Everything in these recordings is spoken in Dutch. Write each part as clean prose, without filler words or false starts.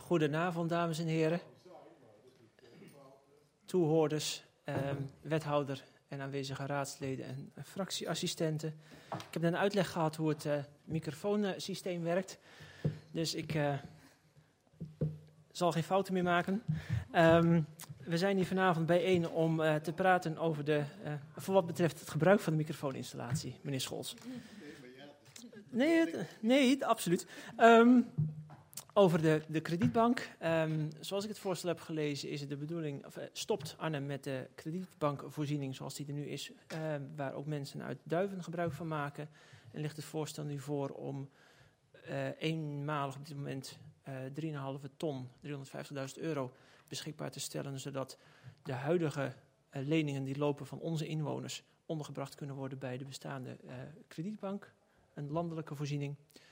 Goedenavond, dames en heren. Toehoorders, wethouder en aanwezige raadsleden en fractieassistenten. Ik heb net een uitleg gehad hoe het microfoonsysteem werkt. Dus ik zal geen fouten meer maken. We zijn hier vanavond bijeen om te praten over voor wat betreft het gebruik van de microfooninstallatie, meneer Scholz. Nee, absoluut. Over de kredietbank. Zoals ik het voorstel heb gelezen is het de bedoeling, stopt Arnhem met de kredietbankvoorziening zoals die er nu is, waar ook mensen uit Duiven gebruik van maken. En ligt het voorstel nu voor om eenmalig op dit moment 3,5 ton, €350.000 beschikbaar te stellen, zodat de huidige leningen die lopen van onze inwoners ondergebracht kunnen worden bij de bestaande kredietbank, een landelijke voorziening.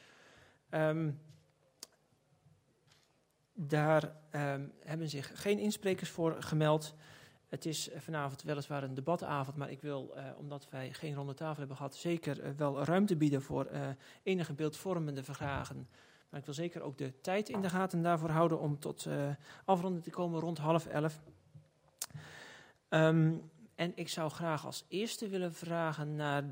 Daar hebben zich geen insprekers voor gemeld. Het is vanavond weliswaar een debatavond, maar ik wil, omdat wij geen ronde tafel hebben gehad, zeker wel ruimte bieden voor enige beeldvormende vragen. Maar ik wil zeker ook de tijd in de gaten daarvoor houden om tot afronding te komen rond 10:30. En ik zou graag als eerste willen vragen naar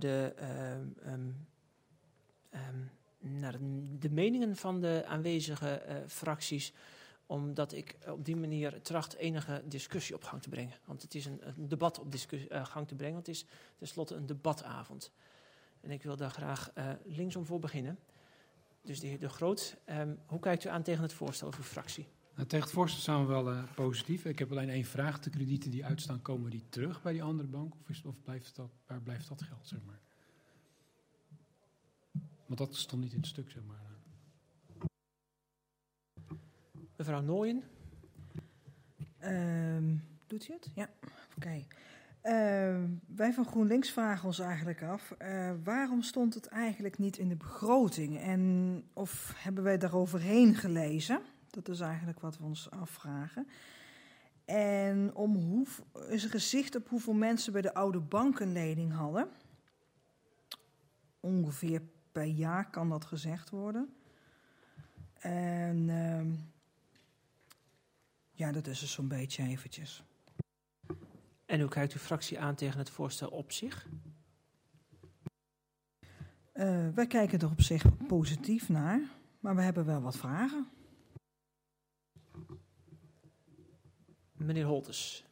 de meningen van de aanwezige fracties, omdat ik op die manier tracht enige discussie op gang te brengen. Want het is een debat op gang te brengen, want het is tenslotte een debatavond. En ik wil daar graag linksom voor beginnen. Dus de heer De Groot, hoe kijkt u aan tegen het voorstel of uw fractie? Nou, tegen het voorstel zijn we wel positief. Ik heb alleen één vraag. De kredieten die uitstaan, komen die terug bij die andere bank? Of waar blijft dat geld, zeg maar? Want dat stond niet in het stuk, zeg maar. Mevrouw Nooyen. Doet u het? Ja, oké. Wij van GroenLinks vragen ons eigenlijk af, waarom stond het eigenlijk niet in de begroting? Of hebben wij daaroverheen gelezen? Dat is eigenlijk wat we ons afvragen. En is er gezicht op hoeveel mensen bij de oude bank een lening hadden? Ongeveer per jaar kan dat gezegd worden. En ja, dat is dus zo'n beetje eventjes. En hoe kijkt uw fractie aan tegen het voorstel op zich? Wij kijken er op zich positief naar, maar we hebben wel wat vragen. Meneer Holtes.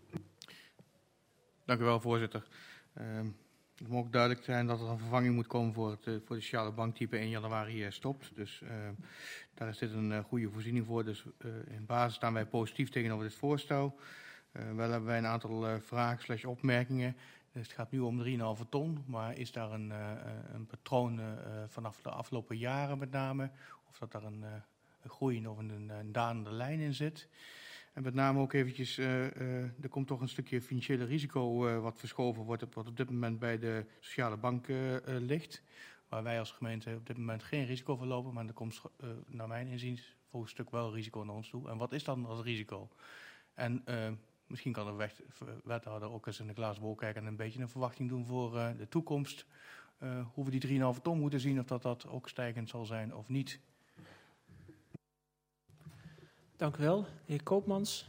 Dank u wel, voorzitter. Het moet ook duidelijk zijn dat er een vervanging moet komen voor de sociale banktype 1 januari stopt. Dus daar is dit een goede voorziening voor. Dus in basis staan wij positief tegenover dit voorstel. Wel hebben wij een aantal vragen / opmerkingen. Dus het gaat nu om 3,5 ton, maar is daar een patroon vanaf de afgelopen jaren met name? Of dat daar een groeiende of een dalende lijn in zit? En met name ook eventjes, er komt toch een stukje financiële risico wat verschoven wordt, wat op dit moment bij de sociale bank ligt. Waar wij als gemeente op dit moment geen risico voor lopen, maar er komt naar mijn inziens voor een stuk wel risico naar ons toe. En wat is dan dat risico? En misschien kan de wethouder ook eens in de glazen bol kijken en een beetje een verwachting doen voor de toekomst. Hoe we die 3,5 ton moeten zien, of dat ook stijgend zal zijn of niet. Dank u wel. De heer Koopmans.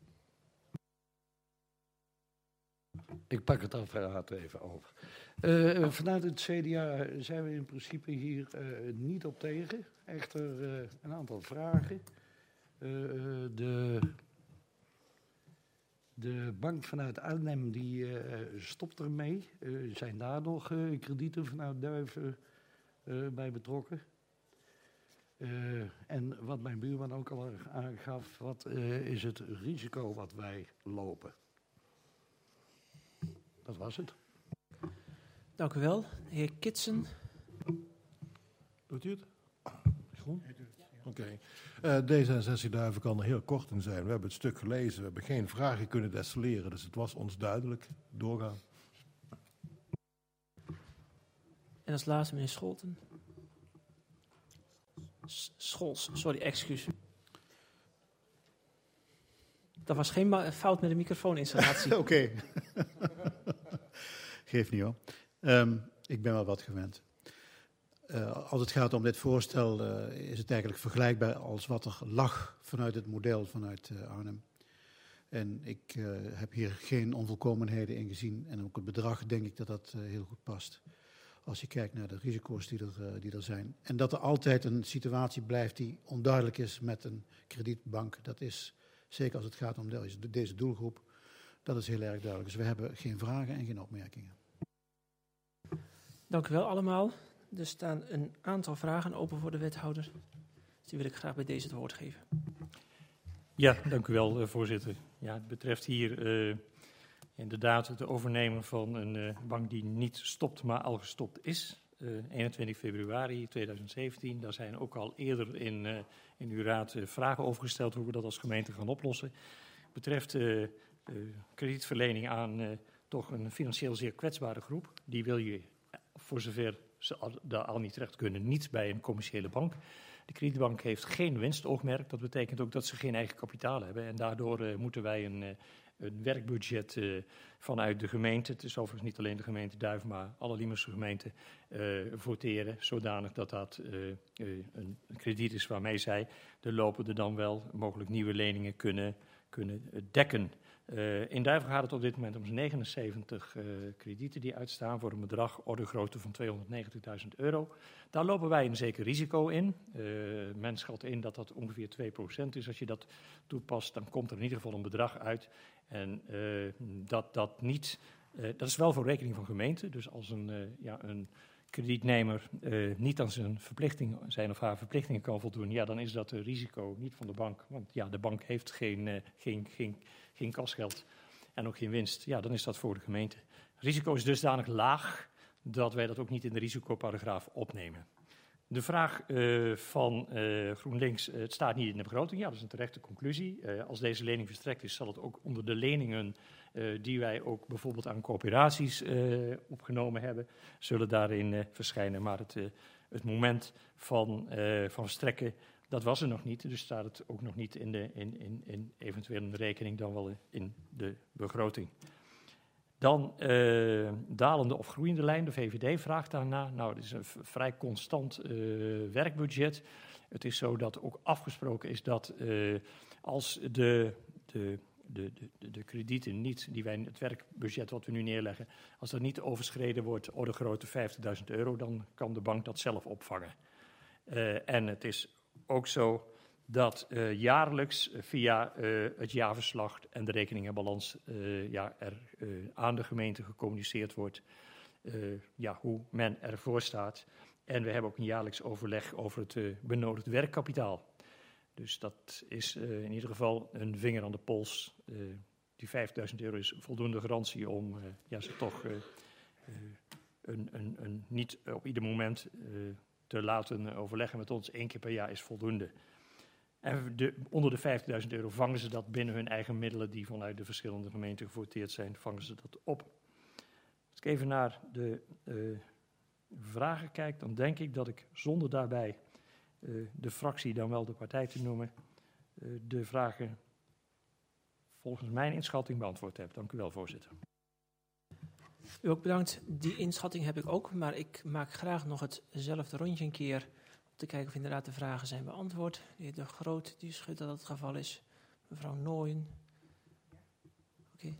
Ik pak het apparaat even over. Vanuit het CDA zijn we in principe hier niet op tegen. Echter een aantal vragen. De bank vanuit Arnhem die stopt ermee. Zijn daar nog kredieten vanuit Duiven bij betrokken? En wat mijn buurman ook al aangaf, wat is het risico wat wij lopen? Dat was het. Dank u wel. De heer Kitsen. Doet u het? Is goed? Oké. D66 Duiven kan er heel kort in zijn. We hebben het stuk gelezen, we hebben geen vragen kunnen destilleren, dus het was ons duidelijk. Doorgaan. En als laatste meneer Scholten. Scholz, sorry, excuus. Dat was geen fout met de microfooninstallatie. Oké. Geeft niet hoor. Ik ben wel wat gewend. Als het gaat om dit voorstel is het eigenlijk vergelijkbaar als wat er lag vanuit het model vanuit Arnhem. En ik heb hier geen onvolkomenheden in gezien. En ook het bedrag denk ik dat dat heel goed past. Als je kijkt naar de risico's die er zijn. En dat er altijd een situatie blijft die onduidelijk is met een kredietbank. Dat is, zeker als het gaat om deze doelgroep, dat is heel erg duidelijk. Dus we hebben geen vragen en geen opmerkingen. Dank u wel allemaal. Er staan een aantal vragen open voor de wethouder. Dus die wil ik graag bij deze het woord geven. Ja, dank u wel, voorzitter. Ja, het betreft hier inderdaad het overnemen van een bank die niet stopt, maar al gestopt is. 21 februari 2017. Daar zijn ook al eerder in uw raad vragen over gesteld hoe we dat als gemeente gaan oplossen. Het betreft kredietverlening aan toch een financieel zeer kwetsbare groep. Die wil je, voor zover ze daar al niet terecht kunnen, niet bij een commerciële bank. De kredietbank heeft geen winstoogmerk. Dat betekent ook dat ze geen eigen kapitaal hebben. En daardoor moeten wij een werkbudget vanuit de gemeente, het is overigens niet alleen de gemeente Duiven, maar alle Liemerse gemeenten, voteren. Zodanig dat dat een krediet is waarmee zij de lopende dan wel mogelijk nieuwe leningen kunnen dekken. In Duiven gaat het op dit moment om 79 kredieten die uitstaan voor een bedrag orde grootte van €290.000. Daar lopen wij een zeker risico in. Men schat in dat dat ongeveer 2% is. Als je dat toepast, dan komt er in ieder geval een bedrag uit. En dat is wel voor rekening van gemeente. Dus als een kredietnemer niet aan zijn of haar verplichtingen kan voldoen, ja, dan is dat een risico niet van de bank. Want ja, de bank heeft geen kasgeld en ook geen winst. Ja, dan is dat voor de gemeente. Het risico is dusdanig laag dat wij dat ook niet in de risicoparagraaf opnemen. De vraag van GroenLinks, het staat niet in de begroting. Ja, dat is een terechte conclusie. Als deze lening verstrekt is, zal het ook onder de leningen die wij ook bijvoorbeeld aan coöperaties opgenomen hebben, zullen daarin verschijnen. Maar het moment van verstrekken, dat was er nog niet. Dus staat het ook nog niet in eventueel een rekening, dan wel in de begroting. Dan dalende of groeiende lijn, de VVD vraagt daarna. Nou, het is een vrij constant werkbudget. Het is zo dat ook afgesproken is dat als de kredieten niet, die wij, het werkbudget wat we nu neerleggen, als dat niet overschreden wordt, orde grootte €50.000, dan kan de bank dat zelf opvangen. En het is ook zo dat jaarlijks via het jaarverslag en de rekening en balans er aan de gemeente gecommuniceerd wordt hoe men ervoor staat. En we hebben ook een jaarlijks overleg over het benodigd werkkapitaal. Dus dat is in ieder geval een vinger aan de pols. Die €50.000 is voldoende garantie om ze toch niet op ieder moment te laten overleggen met ons. 1 keer per jaar is voldoende. En onder de €50.000 vangen ze dat binnen hun eigen middelen die vanuit de verschillende gemeenten gevoteerd zijn, vangen ze dat op. Als ik even naar de vragen kijk, dan denk ik dat ik zonder daarbij de fractie, dan wel de partij te noemen, de vragen volgens mijn inschatting beantwoord heb. Dank u wel, voorzitter. U ook bedankt. Die inschatting heb ik ook, maar ik maak graag nog hetzelfde rondje een keer om te kijken of inderdaad de vragen zijn beantwoord. De heer De Groot, die schudt dat het geval is. Mevrouw Nooyen. Oké.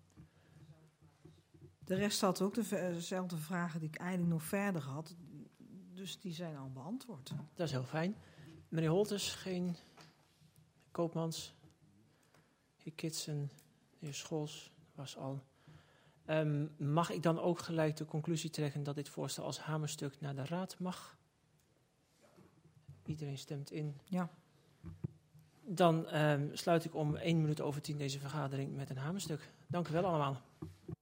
De rest had ook dezelfde vragen die ik eigenlijk nog verder had. Dus die zijn al beantwoord. Dat is heel fijn. Meneer Holters, geen Koopmans. Heer Kitsen, de heer Scholz was al. Mag ik dan ook gelijk de conclusie trekken dat dit voorstel als hamerstuk naar de raad mag? Iedereen stemt in. Ja. Dan sluit ik om 1 minuut over 10 deze vergadering met een hamerstuk. Dank u wel allemaal.